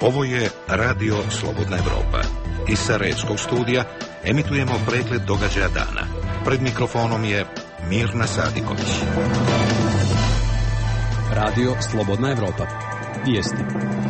Ovo je Radio Slobodna Evropa. Iz Sarajevskog studija emitujemo pregled događaja dana. Pred mikrofonom je Mirna Sadiković. Radio Slobodna Evropa. Vijesti.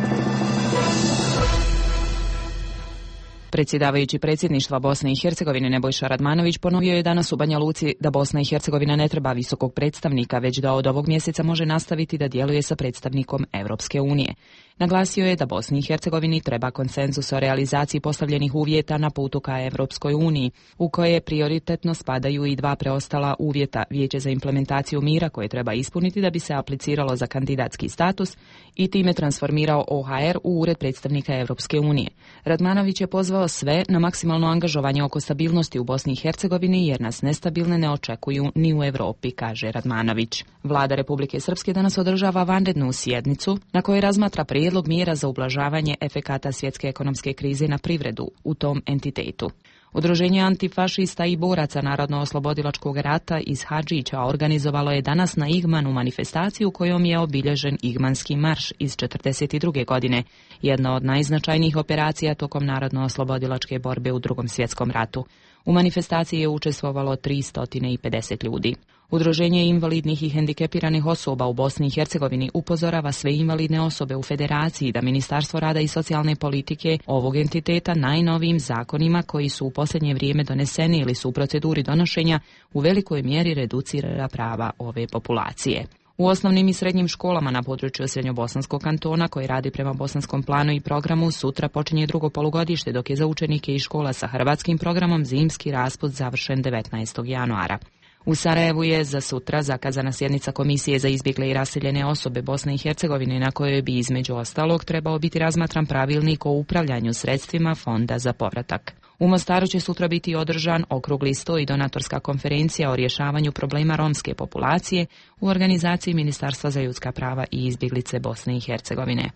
Predsjedavajući predsjedništva Bosne i Hercegovine Nebojša Radmanović ponovio je danas u Banja Luci da Bosna i Hercegovina ne treba visokog predstavnika, već da od ovog mjeseca može nastaviti da djeluje sa predstavnikom Europske unije. Naglasio je da Bosni i Hercegovini treba konsenzus o realizaciji postavljenih uvjeta na putu ka Europskoj uniji, u koje prioritetno spadaju i dva preostala uvjeta: Vijeće za implementaciju mira koje treba ispuniti da bi se apliciralo za kandidatski status i time transformirao OHR u Ured predstavnika Europske unije. Radmanović je pozvao sve na maksimalno angažovanje oko stabilnosti u Bosni i Hercegovini, jer nas nestabilne ne očekuju ni u Europi, kaže Radmanović. Vlada Republike Srpske danas održava vanrednu sjednicu na kojoj razmatra prijedlog mjera za ublažavanje efekata svjetske ekonomske krize na privredu u tom entitetu. Udruženje antifašista i boraca Narodno-oslobodilačkog rata iz Hadžića organizovalo je danas na Igmanu manifestaciju kojom je obilježen Igmanski marš iz 1942. godine, jedna od najznačajnijih operacija tokom Narodno-oslobodilačke borbe u Drugom svjetskom ratu. U manifestaciji je učestvovalo 350 ljudi. Udruženje invalidnih i hendikepiranih osoba u Bosni i Hercegovini upozorava sve invalidne osobe u federaciji da Ministarstvo rada i socijalne politike ovog entiteta najnovijim zakonima koji su u posljednje vrijeme doneseni ili su u proceduri donošenja u velikoj mjeri reducira prava ove populacije. U osnovnim i srednjim školama na području Srednjobosanskog kantona, koji radi prema bosanskom planu i programu, sutra počinje drugo polugodište, dok je za učenike i škola sa hrvatskim programom zimski raspust završen 19. januara. U Sarajevu je za sutra zakazana sjednica Komisije za izbjegle i raseljene osobe Bosne i Hercegovine, na kojoj bi između ostalog trebao biti razmatran pravilnik o upravljanju sredstvima Fonda za povratak. U Mostaru će sutra biti održan okrugli sto i donatorska konferencija o rješavanju problema romske populacije u organizaciji Ministarstva za ljudska prava i izbjeglice Bosne i Hercegovine.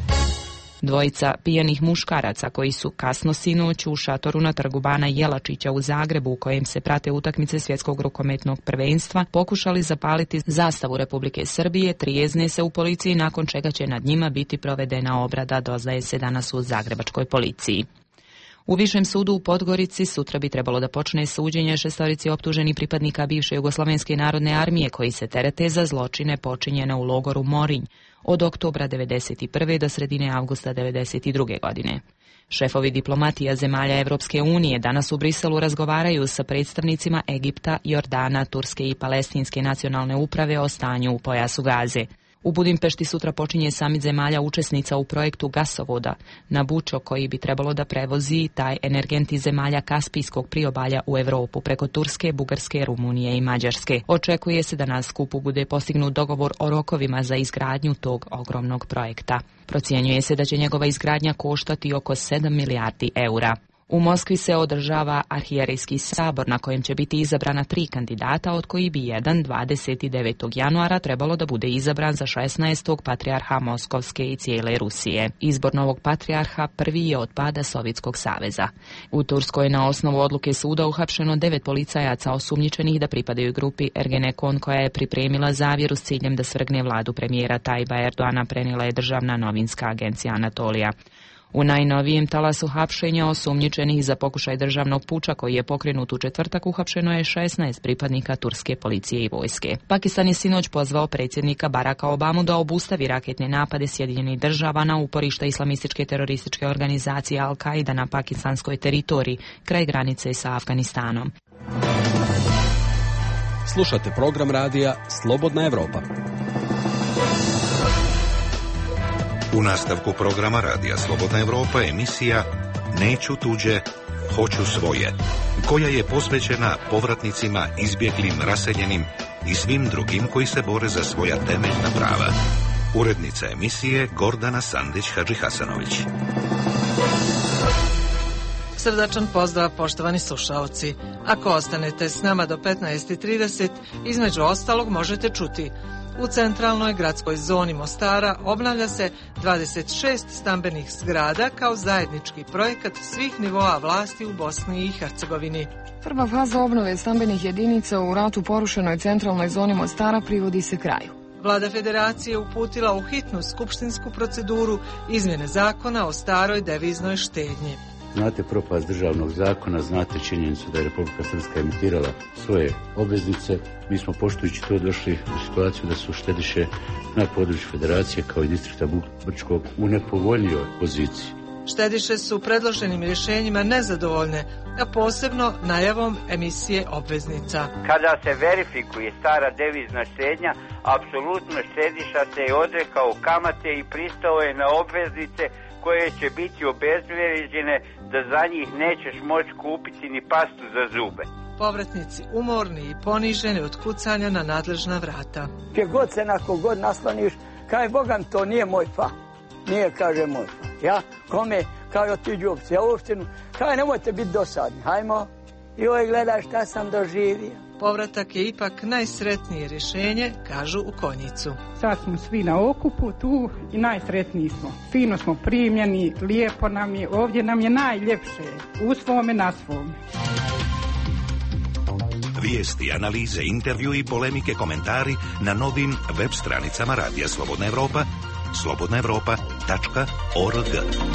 Dvojica pijanih muškaraca koji su kasno sinoć u šatoru na trgu Bana Jelačića u Zagrebu, u kojem se prate utakmice svjetskog rukometnog prvenstva, pokušali zapaliti zastavu Republike Srbije, trijezne se u policiji, nakon čega će nad njima biti provedena obrada, doznaje se danas u zagrebačkoj policiji. U Višem sudu u Podgorici sutra bi trebalo da počne suđenje šestorici optuženih pripadnika bivše Jugoslavenske narodne armije koji se terete za zločine počinjene u logoru Morinj od oktobra 1991. do sredine avgusta 1992. godine. Šefovi diplomatija zemalja Evropske unije danas u Briselu razgovaraju sa predstavnicima Egipta, Jordana, Turske i Palestinske nacionalne uprave o stanju u pojasu Gaze. U Budimpešti sutra počinje samit zemalja učesnica u projektu gasovoda Nabucco, koji bi trebalo da prevozi taj energent iz zemalja Kaspijskog priobalja u Europu preko Turske, Bugarske, Rumunije i Mađarske. Očekuje se da na skupu bude postignut dogovor o rokovima za izgradnju tog ogromnog projekta. Procjenjuje se da će njegova izgradnja koštati oko 7 milijardi eura. U Moskvi se održava arhijerejski sabor na kojem će biti izabrana 3 kandidata, od koji bi jedan 29. januara trebalo da bude izabran za 16. patrijarha Moskovske i cijele Rusije. Izbor novog patrijarha prvi je od pada Sovjetskog saveza. U Turskoj je na osnovu odluke suda uhapšeno 9 policajaca osumnjičenih da pripadaju grupi Ergenekon, koja je pripremila zavjeru s ciljem da svrgne vladu premijera Tajba Erdoana, prenijela je državna novinska agencija Anatolija. U najnovijem talasu hapšenja osumnjičenih za pokušaj državnog puča koji je pokrenut u četvrtak uhapšeno je 16 pripadnika turske policije i vojske. Pakistan je sinoć pozvao predsjednika Baracka Obamu da obustavi raketne napade Sjedinjenih država na uporišta islamističke terorističke organizacije Al-Qaida na pakistanskoj teritoriji kraj granice sa Afganistanom. Slušate program radija Slobodna Evropa. U nastavku programa radija Slobodna Evropa emisija Neću tuđe, hoću svoje, koja je posvećena povratnicima, izbjeglim, raseljenim i svim drugim koji se bore za svoja temeljna prava. Urednica emisije Gordana Sandić-Hadžihasanović. Srdačan pozdrav, poštovani slušaoci. Ako ostanete s nama do 15:30, između ostalog možete čuti: u centralnoj gradskoj zoni Mostara obnavlja se 26 stambenih zgrada kao zajednički projekat svih nivoa vlasti u Bosni i Hercegovini. Prva faza obnove stambenih jedinica u ratu porušenoj centralnoj zoni Mostara privodi se kraju. Vlada Federacije uputila u hitnu skupštinsku proceduru izmjene zakona o staroj deviznoj štednji. Znate propast državnog zakona, znate činjenicu da je Republika Srpska emitirala svoje obveznice. Mi smo poštujući to došli u situaciju da su štediše na području Federacije kao i distrikta Brčkog u nepovoljnijoj poziciji. Štediše su predloženim rješenjima nezadovoljne, a posebno najavom emisije obveznica. Kada se verifikuje stara devizna štednja, apsolutno štediša se je odrekao kamate i pristao je na obveznice koje će biti obezvrijeđene da za njih nećeš moći kupiti ni pastu za zube. Povratnici umorni i poniženi od kucanja na nadležna vrata. Gdje god se nakon god nasloniš, kaj Bogam to nije moj fa. Nije, kaže moj fa. Ja, kome, kao ti džupci, ja uopštinu, kaj nemojte biti dosadni, hajmo. I ovaj gledaj šta sam doživio. Povratak je ipak najsretnije rješenje, kažu u Konjicu. Sad smo svi na okupu tu i najsretniji smo. Fino smo primljeni, lijepo nam je, ovdje nam je najljepše, u svome na svome. Vijesti, analize, intervju i polemike, komentari na novim web stranicama Radija Slobodna Evropa, slobodnaevropa.org.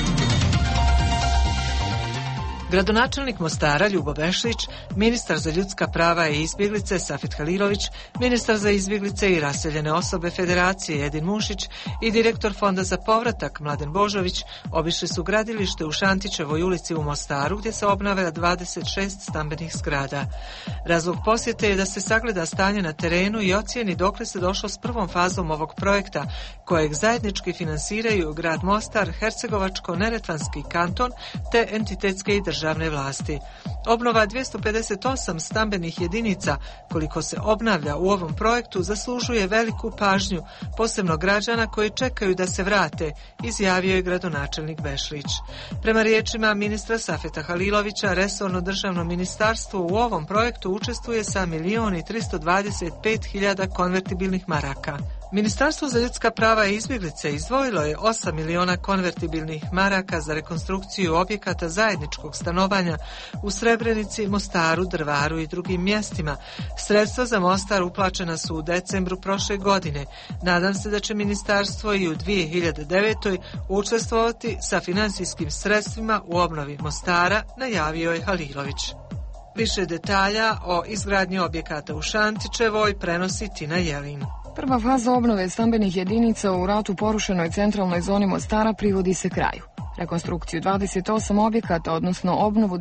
Gradonačelnik Mostara Ljubo Bešlić, ministar za ljudska prava i izbjeglice Safet Halilović, ministar za izbjeglice i raseljene osobe Federacije Edin Mušić i direktor Fonda za povratak Mladen Božović obišli su gradilište u Šantićevoj ulici u Mostaru gdje se obnavlja 26 stambenih zgrada. Razlog posjete je da se sagleda stanje na terenu i ocijeni dokle se došlo s prvom fazom ovog projekta kojeg zajednički finansiraju grad Mostar, Hercegovačko-Neretvanski kanton te entitetske i državne vlasti. Obnova 258 stambenih jedinica, koliko se obnavlja u ovom projektu, zaslužuje veliku pažnju, posebno građana koji čekaju da se vrate, izjavio je gradonačelnik Bešlić. Prema riječima ministra Safeta Halilovića, resorno državno ministarstvo u ovom projektu učestvuje sa 1.325.000 konvertibilnih maraka. Ministarstvo za ljudska prava i izbjeglice izdvojilo je 8 miliona konvertibilnih maraka za rekonstrukciju objekata zajedničkog stanovanja u Srebrenici, Mostaru, Drvaru i drugim mjestima. Sredstva za Mostar uplaćena su u decembru prošle godine. Nadam se da će ministarstvo i u 2009. učestvovati sa financijskim sredstvima u obnovi Mostara, najavio je Halilović. Više detalja o izgradnji objekata u Šantićevoj prenosi Tina Jelin. Prva faza obnove stambenih jedinica u ratu porušenoj centralnoj zoni Mostara privodi se kraju. Rekonstrukciju 28 objekata, odnosno obnovu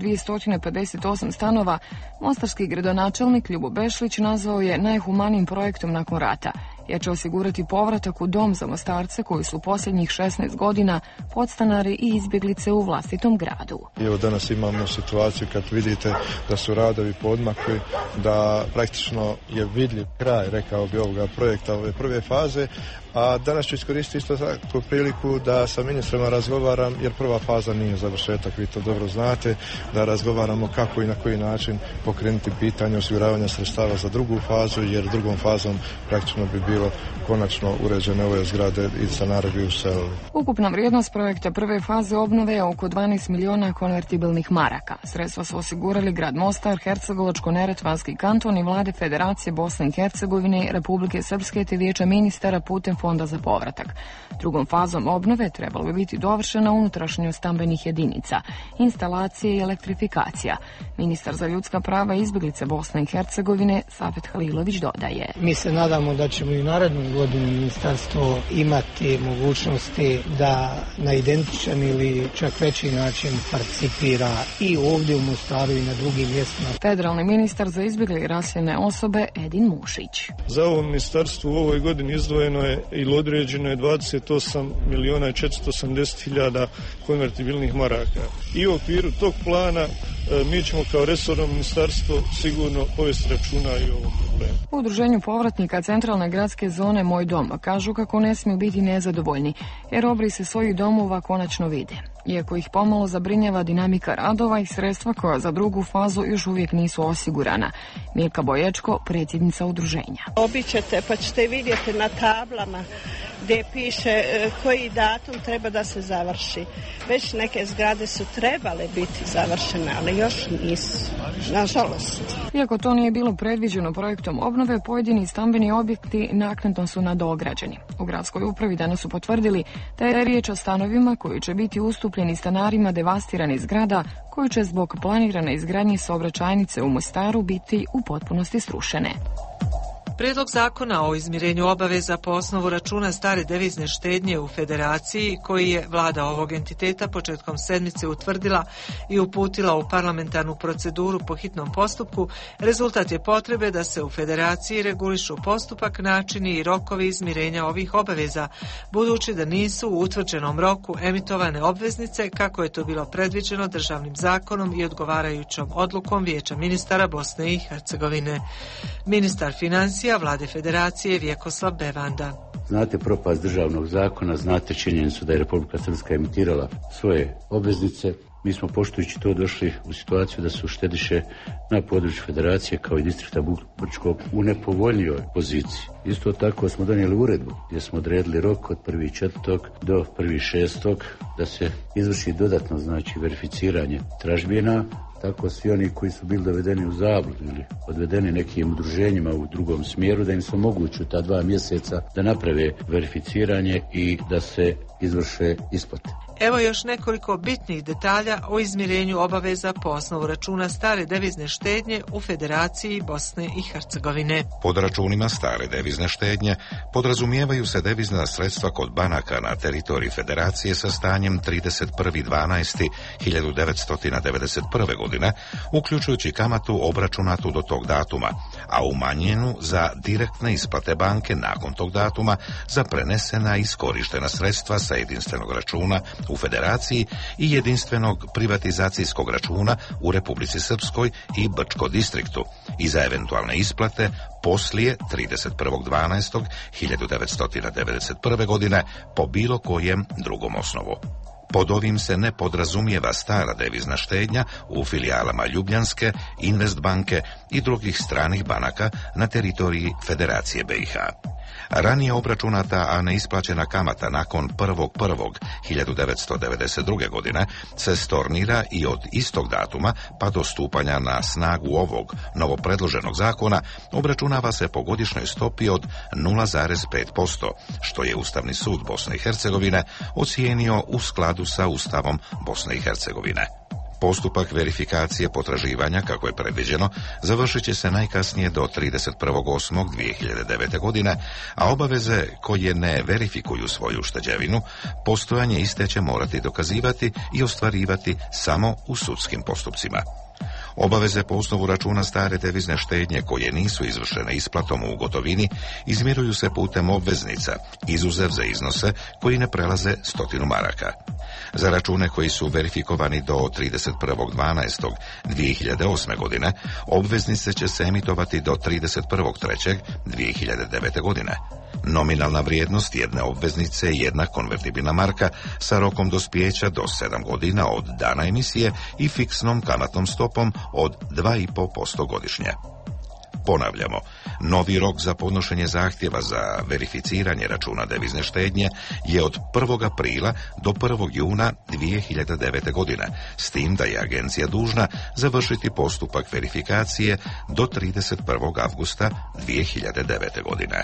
258 stanova, mostarski gradonačelnik Ljubo Bešlić nazvao je najhumanijim projektom nakon rata, jer će osigurati povratak u dom za Mostarce koji su posljednjih 16 godina podstanari i izbjeglice u vlastitom gradu. Evo danas imamo situaciju kad vidite da su radovi poodmakli, da praktično je vidljiv kraj, rekao bi, ovoga projekta, ove prve faze, a danas ću iskoristiti isto tako priliku da sa ministrima razgovaram, jer prva faza nije završetak, vi to dobro znate, da razgovaramo kako i na koji način pokrenuti pitanje osiguravanja sredstava za drugu fazu, jer drugom fazom praktično bi bilo konačno uređene ove zgrade i stanari bi uselili. Ukupna vrijednost projekta prve faze obnove je oko 12 miliona konvertibilnih maraka. Sredstva su osigurali grad Mostar, Hercegovačko-Neretvanski kanton i vlade Federacije Bosne i Hercegovine, Republike Srpske te vijeća ministara putem Fonda za povratak. Drugom fazom obnove trebalo bi biti dovršena unutrašnjost stambenih jedinica, instalacije i elektrifikacija. Ministar za ljudska prava i izbjeglice Bosne i Hercegovine Safet Halilović dodaje: Mi se nadamo da ćemo i narednu godinu ministarstvo imati mogućnosti da na identičan ili čak veći način participira i ovdje u Mostaru i na drugim mjestima. Federalni ministar za izbjegle i raseljene osobe Edin Mušić. Za ovo ministarstvo u ovoj godini izdvojeno je ili određeno je 28.480.000 konvertibilnih maraka. I u okviru tog plana mi ćemo kao resorno ministarstvo sigurno povesti računa i o ovom problemu. U udruženju povratnika centralne gradske zone Moj dom kažu kako ne smiju biti nezadovoljni, jer obrise svojih domova konačno vide. iako ih pomalo zabrinjava dinamika radova i sredstva koja za drugu fazu još uvijek nisu osigurana. Milka Boječko, predsjednica udruženja. Obićete pa ćete vidjeti na tablama gdje piše koji datum treba da se završi. Već neke zgrade su trebale biti završene, ali još nisu, nažalost. Iako to nije bilo predviđeno projektom obnove, pojedini stambeni objekti naknadno su nadograđeni. U gradskoj upravi danas su potvrdili da je riječ o stanovima koji će biti ustupljeni stanarima devastiranih zgrada, koji će zbog planirane izgradnje saobraćajnice u Mostaru biti u potpunosti srušene. Prijedlog zakona o izmirenju obaveza po osnovu računa stare devizne štednje u Federaciji, koji je vlada ovog entiteta početkom sedmice utvrdila i uputila u parlamentarnu proceduru po hitnom postupku, rezultat je potrebe da se u Federaciji regulišu postupak, načini i rokovi izmirenja ovih obaveza, budući da nisu u utvrđenom roku emitovane obveznice kako je to bilo predviđeno državnim zakonom i odgovarajućom odlukom Vijeća ministara Bosne i Hercegovine. Ministar financija vlade Federacije Vjekoslav Bevanda. Znate propast državnog zakona, znate činjenicu da je Republika Srpska emitirala svoje obveznice. Mi smo poštujući to došli u situaciju da su štediše na području Federacije kao i distrikta Brčkog u nepovoljnijoj poziciji. Isto tako smo donijeli uredbu gdje smo odredili rok od 1.4. do 1.6. da se izvrši dodatno, znači, verificiranje tražbina. Tako svi oni koji su bili dovedeni u zabludu ili odvedeni nekim udruženjima u drugom smjeru, da im se omogući ta 2 mjeseca da naprave verificiranje i da se izvrše isplate. Evo još nekoliko bitnih detalja o izmirenju obaveza po osnovu računa stare devizne štednje u Federaciji Bosne i Hercegovine. Pod računima stare devizne štednje podrazumijevaju se devizna sredstva kod banaka na teritoriji Federacije sa stanjem 31.12.1991. godine, uključujući kamatu obračunatu do tog datuma, a umanjenu za direktne isplate banke nakon tog datuma za prenesena i iskorištena sredstva sa jedinstvenog računa u Federaciji i jedinstvenog privatizacijskog računa u Republici Srpskoj i Brčko distriktu i za eventualne isplate poslije 31.12.1991. godine po bilo kojem drugom osnovu. Pod ovim se ne podrazumijeva stara devizna štednja u filijalama Ljubljanske, Investbanke i drugih stranih banaka na teritoriji Federacije BiH. Ranije obračunata, a neisplaćena kamata nakon 1.1.1992. godine se stornira i od istog datuma pa do stupanja na snagu ovog novopredloženog zakona obračunava se po godišnjoj stopi od 0,5%, što je Ustavni sud Bosne i Hercegovine ocijenio u skladu sa Ustavom Bosne i Hercegovine. Postupak verifikacije potraživanja, kako je predviđeno, završit će se najkasnije do 31.8.2009. godine, a obaveze koje ne verifikuju svoju ušteđevinu, postojanje iste će morati dokazivati i ostvarivati samo u sudskim postupcima. Obaveze po osnovu računa stare devizne štednje koje nisu izvršene isplatom u gotovini izmiruju se putem obveznica, izuzev za iznose koji ne prelaze 100 maraka. Za račune koji su verifikovani do 31.12.2008. godine, obveznice će se emitovati do 31.3.2009. godine. Nominalna vrijednost jedne obveznice je jedna konvertibilna marka sa rokom dospijeća do 7 godina od dana emisije i fiksnom kamatnom stopom od 2,5% godišnje. Ponavljamo, novi rok za podnošenje zahtjeva za verificiranje računa devizne štednje je od 1. aprila do 1. juna 2009. godine, s tim da je agencija dužna završiti postupak verifikacije do 31. avgusta 2009. godine.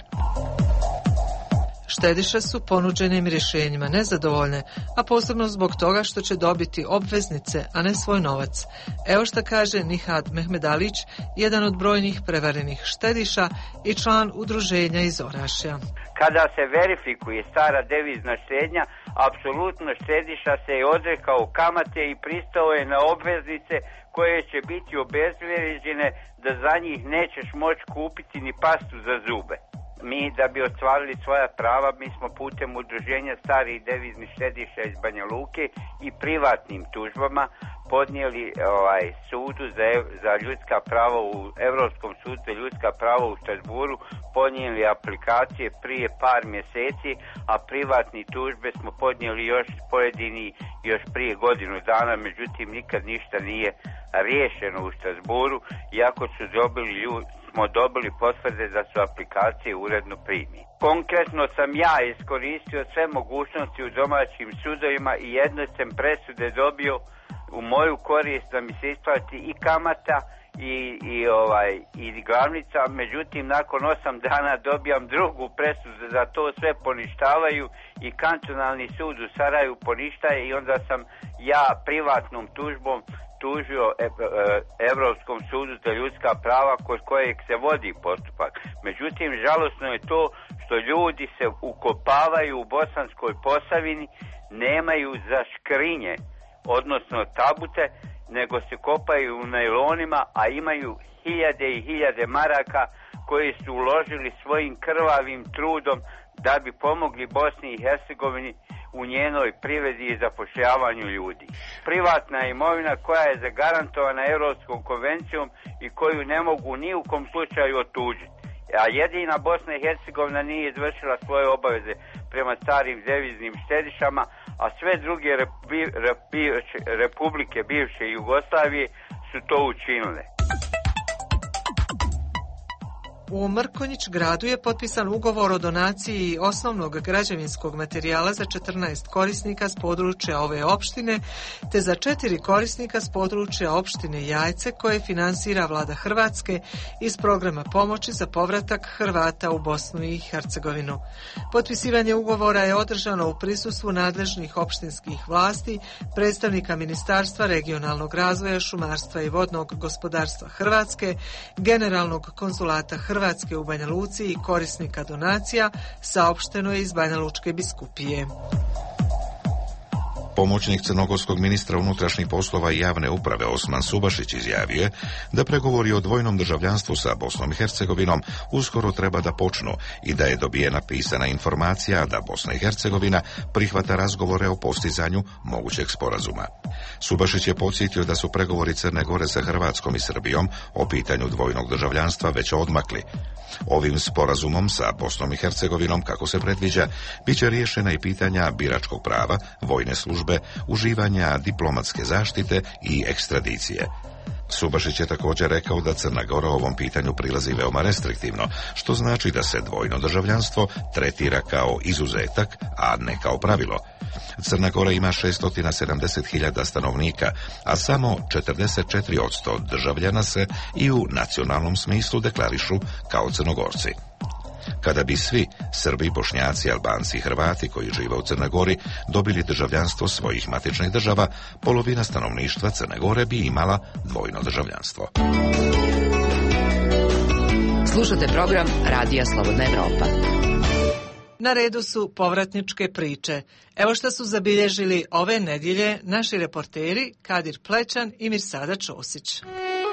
Štediše su ponuđenim rješenjima nezadovoljne, a posebno zbog toga što će dobiti obveznice, a ne svoj novac. Evo što kaže Nihad Mehmedalić, jedan od brojnih prevarenih štediša i član udruženja iz Orašja. Kada se verifikuje stara devizna štednja, apsolutno štediša se je odrekao kamate i pristao je na obveznice koje će biti obezvrijeđene da za njih nećeš moći kupiti ni pastu za zube. Mi, da bi ostvarili svoja prava, mi smo putem udruženja starih deviznih štediša iz Banja Luke i privatnim tužbama podnijeli sudu za ljudska prava u Europskom sudu za ljudska prava u Strasburu, podnijeli aplikacije prije par mjeseci, a privatni tužbe smo podnijeli još pojedini još prije godinu dana, međutim nikad ništa nije riješeno u Strasburu, iako smo dobili potvrde da su aplikacije uredno primljene. Konkretno sam ja iskoristio sve mogućnosti u domaćim sudovima i jedne sam presude dobio u moju korist da mi se isplati i kamata i glavnica, međutim nakon 8 dana dobijam drugu presudu da to sve poništavaju i kantonalni sud u Sarajevu poništaje i onda sam ja privatnom tužbom tužio Europskom sudu za ljudska prava kod kojeg se vodi postupak. Međutim, žalosno je to što ljudi se ukopavaju u Bosanskoj Posavini, nemaju za škrinje, odnosno tabute, nego se kopaju u najlonima, a imaju hiljade i hiljade maraka koji su uložili svojim krvavim trudom da bi pomogli Bosni i Hercegovini u njenoj privredi i zapošljavanju ljudi. Privatna imovina koja je zagarantovana Europskom konvencijom i koju ne mogu ni u kom slučaju otuđiti. A jedina Bosna i Hercegovina nije izvršila svoje obaveze prema starim deviznim štedišama, a sve druge republike bivše Jugoslavije su to učinile. U Mrkonjić gradu je potpisan ugovor o donaciji osnovnog građevinskog materijala za 14 korisnika s područja ove opštine, te za 4 korisnika s područja opštine Jajce koje finansira vlada Hrvatske iz programa pomoći za povratak Hrvata u Bosnu i Hercegovinu. Potpisivanje ugovora je održano u prisustvu nadležnih opštinskih vlasti, predstavnika Ministarstva regionalnog razvoja, šumarstva i vodnog gospodarstva Hrvatske, generalnog konzulata Hrvatske u Banja Luci i korisnika donacija, saopšteno je iz Banja Lučke biskupije. Pomoćnik crnogorskog ministra unutrašnjih poslova i javne uprave Osman Subašić izjavio je da pregovori o dvojnom državljanstvu sa Bosnom i Hercegovinom uskoro treba da počnu i da je dobijena pisana informacija da Bosna i Hercegovina prihvata razgovore o postizanju mogućeg sporazuma. Subašić je podsjetio da su pregovori Crne Gore sa Hrvatskom i Srbijom o pitanju dvojnog državljanstva već odmakli. Ovim sporazumom sa Bosnom i Hercegovinom, kako se predviđa, bit će riješena i pitanja biračkog prava, vojne službe, uživanja diplomatske zaštite i ekstradicije. Subašić je također rekao da Crna Gora ovom pitanju prilazi veoma restriktivno, što znači da se dvojno državljanstvo tretira kao izuzetak, a ne kao pravilo. Crna Gora ima 670.000 stanovnika, a samo 44% državljana se i u nacionalnom smislu deklarišu kao Crnogorci. Kada bi svi, Srbi, Bošnjaci, Albanci i Hrvati koji žive u Crnoj Gori, dobili državljanstvo svojih matičnih država, polovina stanovništva Crne Gore bi imala dvojno državljanstvo. Slušate program Radija Slobodna Evropa. Na redu su povratničke priče. Evo što su zabilježili ove nedjelje naši reporteri Kadir Plećan i Mirsada Ćosić.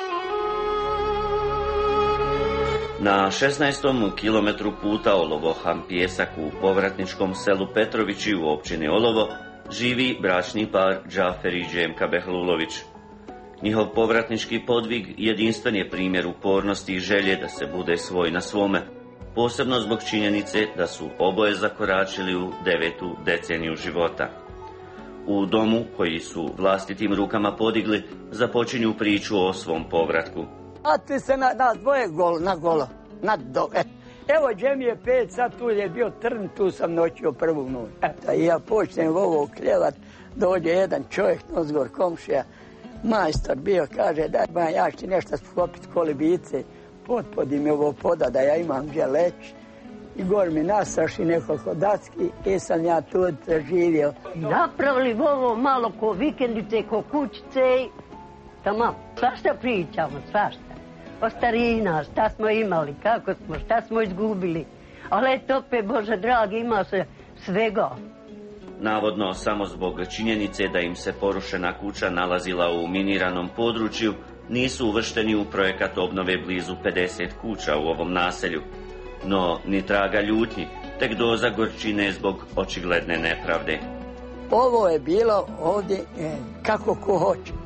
Na 16. kilometru puta Olovo-Hampjesak u povratničkom selu Petrovići u općini Olovo živi bračni par Džafer i Džemka Behlulović. Njihov povratnički podvig jedinstven je primjer upornosti i želje da se bude svoj na svome, posebno zbog činjenice da su oboje zakoračili u 9. deceniju života. U domu koji su vlastitim rukama podigli započinju priču o svom povratku. A ti se nas dvoje na golo. Evo Džem je 5, sad tu je bio trn, tu sam noćio prvu noć. Eto, i ja počnem ovo kljevat, dođe jedan čovjek, nozgor komšija, majstor bio, kaže daj ja ću nešto skopiti kolibice, potpodi mi ovo poda da ja imam gdje leći. I gor mi nasaši nekoliko dacki i sam ja tu živio. Napravili ovo malo ko vikendice, ko kućice, tamo, svašta pričamo, svašta. O starina, šta smo imali, kako smo, šta smo izgubili. Ali eto opet, Bože dragi, ima se svega. Navodno, samo zbog činjenice da im se porušena kuća nalazila u miniranom području, nisu uvršteni u projekat obnove blizu 50 kuća u ovom naselju. No, ni traga ljutnji, tek doza gorčine zbog očigledne nepravde. Ovo je bilo ovdje kako ko hoće.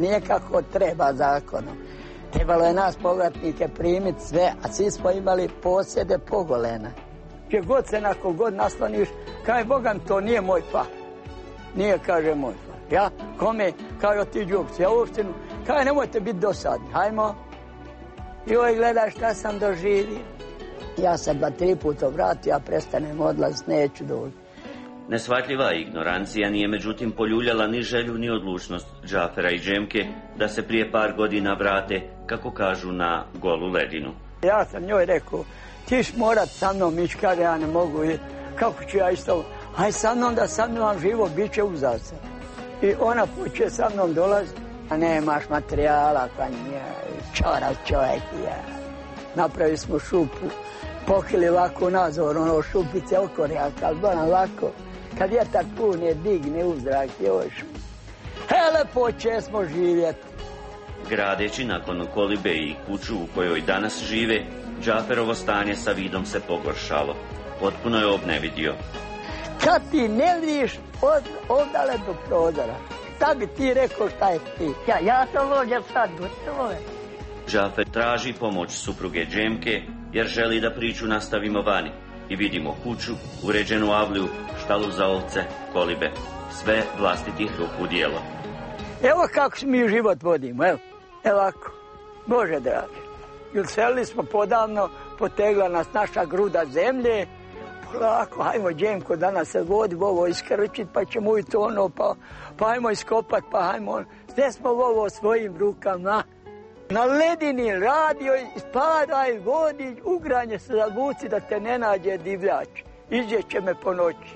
nije kako treba zakonom. Trebalo je nas povratnike primiti sve, a svi smo imali posjede pogolena. Gdje god se nakon god nasloniš, kaj Bogam, to nije moj pa. Nije, kaže, moj pa. Ja, kome, kao ti Đupci, ja uopštinu, kaj nemojte biti dosadni, hajmo. I ovaj gledaj šta sam doživio. Ja sam 2-3 puta vratio, a prestanem odlazit, neću doći. Neshvatljiva ignorancija nije međutim poljuljala ni želju ni odlučnost Džafera i Džemke da se prije par godina vrate, kako kažu, na golu ledinu. Ja sam njoj rekao, ti ćeš morat sa mnom ići, kaže, ja ne mogu, kako ću ja isto, aj sa mnom da sa mnom živo, bit će uzavca. I ona poče sa mnom dolaziti, a nemaš materijala, pa nije, čorav čovjek, ja. Napravili smo šupu, pokili ovako nazor, ono šupice okorjaka, ali bolam ovako, kad je tak pun je digne u zrak, još. Hele, poče smo živjeti. Gradeći nakon kolibe i kuću u kojoj danas žive, Džaferovo stanje sa vidom se pogoršalo. Potpuno je obnevidio. Kad ti ne vidiš odale do prozora, šta bi ti rekao, šta je ti? Ja sam vođa sad, gotovo je. Džafer traži pomoć supruge Džemke jer želi da priču nastavimo vani i vidimo kuću, uređenu avliju, štalu za ovce, kolibe, sve vlastitih ruku djelo. Evo kako mi život vodimo, evo ovako, Bože dragi. Jer selili smo podavno, potegla nas naša gruda zemlje, polako, hajmo Džemko danas se vodi ovo iskrčit, pa ćemo i to ono, pa hajmo iskopat, pa hajmo, sve smo ovo svojim rukama. Na ledini radio, spadaj, vodi, ugranje se zavuci da te ne nađe divljač. Iđeće me po noći.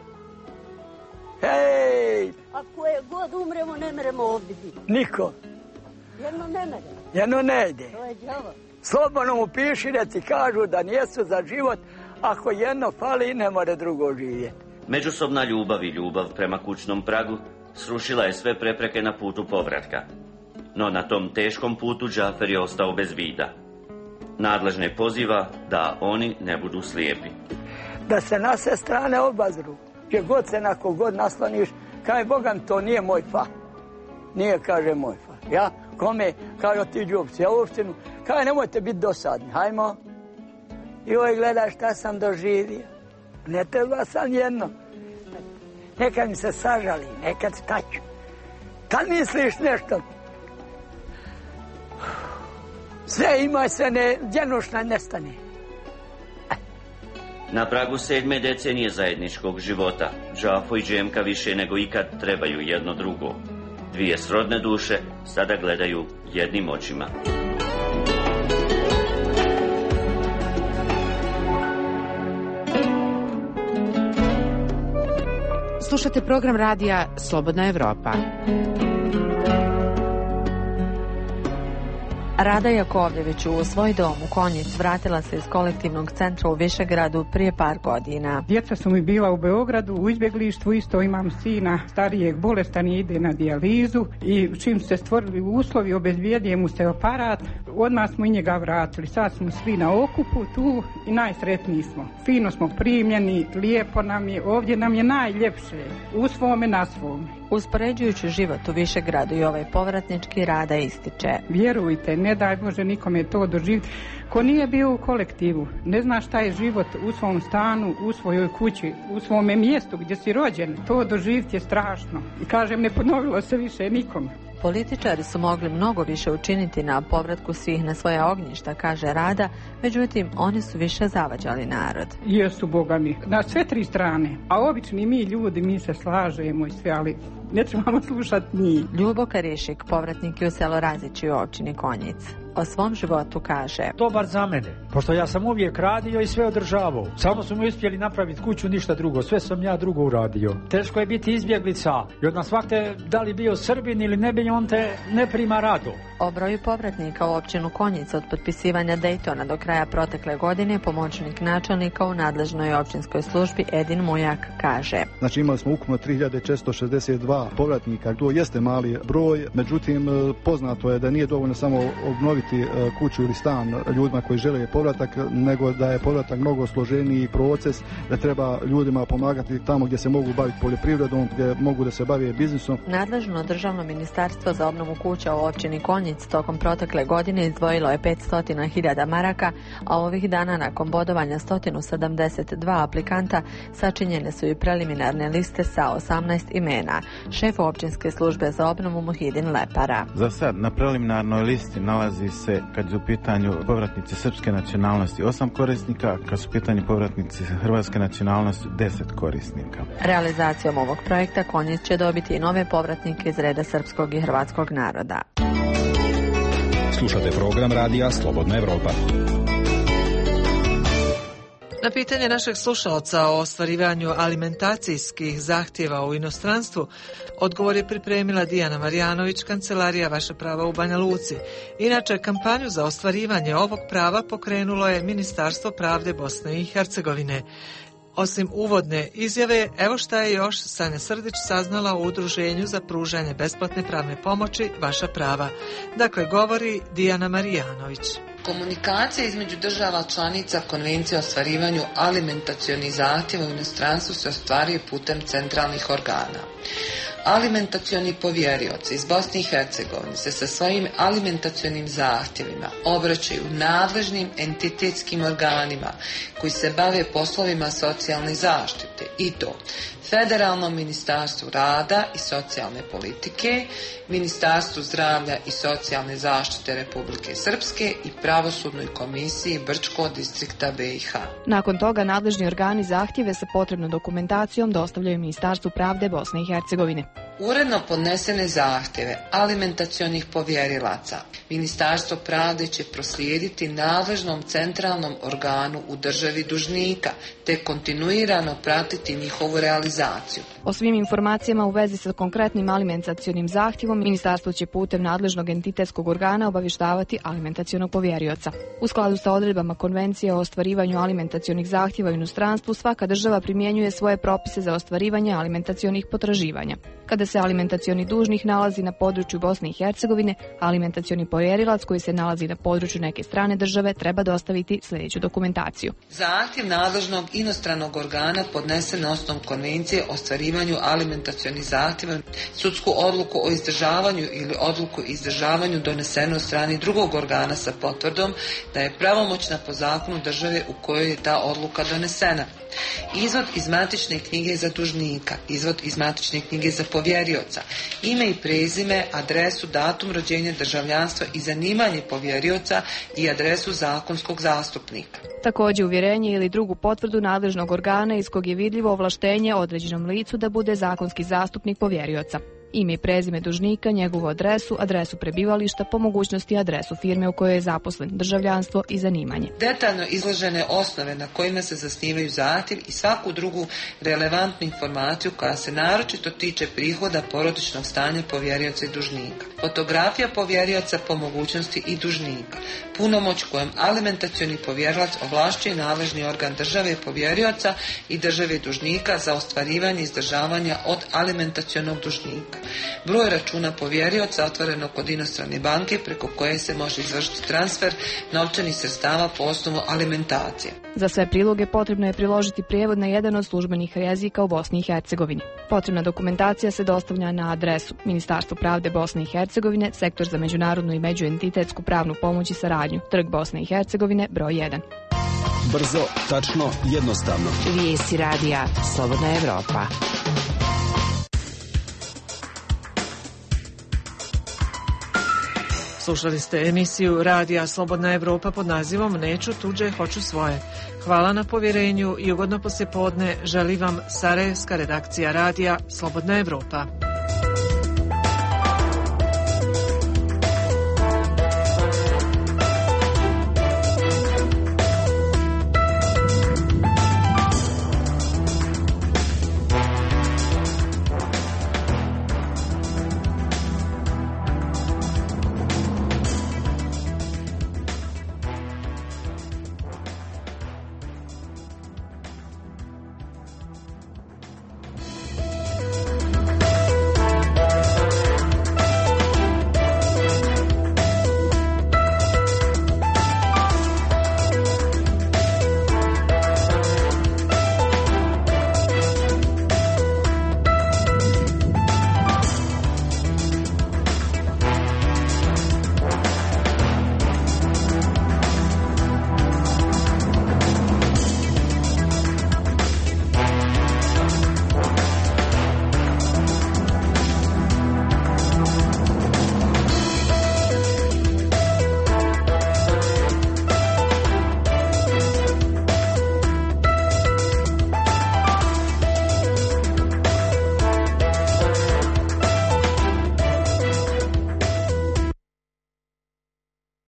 Hej! Ako je god umremo, ne meremo ovdje biti. Niko. Jedno ne mere. Jedno ne ide. To je djavo. Slobodno mu piši, reci, kažu da nijesu za život, ako jedno fali, ne more drugo živjeti. Međusobna ljubav i ljubav prema kućnom pragu srušila je sve prepreke na putu povratka. No na tom teškom putu Džafer je ostao bez vida. Nadležne poziva da oni ne budu slijepi. Da se na sve strane obazru, gdje god se nakon god nasloniš, kaj Bogam, to nije moj fa. Nije, kaže, moj fa. Ja, kome, kao ti Đupci, ja uopštinu, kaj nemojte biti dosadni, hajmo. I ovaj gledaj šta sam doživio. Ne treba sam jedno. Nekad mi se sažali, nekad staću. Kad misliš nešto, sve ima, sve ne, djenušna nestane. Na pragu 7. decenije zajedničkog života, Džafo i Džemka više nego ikad trebaju jedno drugo. Dvije srodne duše sada gledaju jednim očima. Slušate program radija Slobodna Evropa. Rada Jakovljević u svoj dom u Konjic vratila se iz kolektivnog centra u Višegradu prije par godina. Djeca su mi bila u Beogradu, u izbjeglištvu, isto imam sina starijeg, bolestan je, ide na dijalizu i čim se stvorili uslovi, obezbijedije mu se aparat, odmah smo i njega vratili. Sad smo svi na okupu tu i najsretniji smo. Fino smo primljeni, lijepo nam je, ovdje nam je najljepše, u svome na svome. Uspoređujući život u Višegradu i ovaj povratnički, Rada ističe: vjerujte, ne daj Bože nikome to doživjeti. Ko nije bio u kolektivu, ne zna šta je život u svom stanu, u svojoj kući, u svome mjestu gdje si rođen. To doživjeti je strašno. I kažem, ne ponovilo se više nikome. Političari su mogli mnogo više učiniti na povratku svih na svoje ognjišta, kaže Rada, međutim oni su više zavađali narod. Jesu, Boga mi, na sve tri strane. A obični mi ljudi, mi se slažemo i sve, ali ne trebamo slušati njih. Ljubo Karišik, povratnik je u selo Razići u općini Konjic. O svom životu kaže: dobar za mene, pošto ja sam uvijek radio i sve održavao. Samo su mi uspjeli napraviti kuću, ništa drugo, sve sam ja drugo uradio. Teško je biti izbjeglica i od nas svakte, da li bio Srbin ili ne bi, on te ne prima rado. O broju povratnika u općinu Konjic od potpisivanja Dejtona do kraja protekle godine pomoćnik načelnika u nadležnoj općinskoj službi Edin Mujak kaže: znači imali smo ukupno 3462 dva povratnika, to jeste mali broj, međutim poznato je da nije dovoljno samo obnoviti kuću ili stan ljudima koji žele povratak, nego da je povratak mnogo složeniji proces, da treba ljudima pomagati tamo gdje se mogu baviti poljoprivredom, gdje mogu da se bave biznisom. Nadležno državno ministarstvo za obnovu kuća u općini Konjic tokom protekle godine izdvojilo je 500.000 maraka, a ovih dana nakon bodovanja 172 aplikanta sačinjene su i preliminarne liste sa 18 imena. Šef općinske službe za obnovu Muhidin Lepara. Za sad na preliminarnoj listi nalazi se, kad su u pitanju povratnici srpske nacionalnosti, 8 korisnika, kad su u pitanju povratnici hrvatske nacionalnosti, 10 korisnika. Realizacijom ovog projekta Konjic će dobiti i nove povratnike iz reda srpskog i hrvatskog naroda. Slušate program radija Slobodna Evropa. Na pitanje našeg slušalca o ostvarivanju alimentacijskih zahtjeva u inostranstvu, odgovor je pripremila Dijana Marjanović, Kancelarija Vaša prava u Banja Luci. Inače, kampanju za ostvarivanje ovog prava pokrenulo je Ministarstvo pravde Bosne i Hercegovine. Osim uvodne izjave, evo šta je još Sanja Srdić saznala u Udruženju za pružanje besplatne pravne pomoći Vaša prava. Dakle, govori Dijana Marjanović. Komunikacija između država članica Konvencije o ostvarivanju alimentacionih zahtjeva u inostranstvu se ostvaruje putem centralnih organa. Alimentacioni povjerioci iz Bosne i Hercegovine se sa svojim alimentacionim zahtjevima obraćaju nadležnim entitetskim organima koji se bave poslovima socijalne zaštite, i to Federalnom ministarstvu rada i socijalne politike, Ministarstvu zdravlja i socijalne zaštite Republike Srpske i Pravosudnoj komisiji Brčko distrikta BiH. Nakon toga nadležni organi zahtjeve sa potrebnom dokumentacijom dostavljaju Ministarstvu pravde Bosne i Hercegovine. Uredno podnesene zahtjeve alimentacionih povjerilaca Ministarstvo pravde će proslijediti nadležnom centralnom organu u državi dužnika te kontinuirano pratiti njihovu realizaciju. O svim informacijama u vezi sa konkretnim alimentacionim zahtjevom Ministarstvo će putem nadležnog entitetskog organa obavještavati alimentacionog povjerioca. U skladu sa odredbama Konvencije o ostvarivanju alimentacionih zahtjeva u inostranstvu, svaka država primjenjuje svoje propise za ostvarivanje alimentacionih potraživanja. Kada se alimentacioni dužnik nalazi na području Bosne i Hercegovine, alimentacioni povjerilac koji se nalazi na području neke strane države treba dostaviti sljedeću dokumentaciju. Zahtjev nadležnog inostranog organa podnesen na osnovu Konvencije o ostvarivanju alimentacionih zahtjeva, sudsku odluku o izdržavanju ili odluku o izdržavanju donesenu od strane drugog organa sa potvrdom da je pravomoćna po zakonu države u kojoj je ta odluka donesena. Izvod iz matične knjige za dužnika, izvod iz matične knjige za povjerioca, ime i prezime, adresu, datum rođenja, državljanstva i zanimanje povjerioca i adresu zakonskog zastupnika. Također uvjerenje ili drugu potvrdu nadležnog organa iz kog je vidljivo ovlaštenje određenom licu da bude zakonski zastupnik povjerioca. Ime i prezime dužnika, njegovu adresu, adresu prebivališta, po mogućnosti adresu firme u kojoj je zaposlen, državljanstvo i zanimanje. Detaljno izložene osnove na kojima se zasnivaju zahtjev i svaku drugu relevantnu informaciju koja se naročito tiče prihoda, porodičnog stanja povjerioca i dužnika. Fotografija povjerioca po mogućnosti i dužnika. Punomoć kojom alimentacioni povjerilac ovlašćuje nadležni organ države povjerioca i države dužnika za ostvarivanje izdržavanja od alimentacionog dužnika. Broj računa povjerioca otvorenog kod inostrane banke preko koje se može izvršiti transfer novčanih sredstava po osnovu alimentacije. Za sve priloge potrebno je priložiti prijevod na jedan od službenih jezika u Bosni i Hercegovini. Potrebna dokumentacija se dostavlja na adresu Ministarstvo pravde Bosne i Hercegovine, Sektor za međunarodnu i međuentitetsku pravnu pomoć i saradnju, Trg Bosne i Hercegovine, broj 1. Brzo, tačno, jednostavno. Vijesti radija Slobodna Evropa. Slušali ste emisiju Radija Slobodna Evropa pod nazivom Neću tuđe, hoću svoje. Hvala na povjerenju i ugodno poslijepodne želi vam Sarajevska redakcija Radija Slobodna Evropa.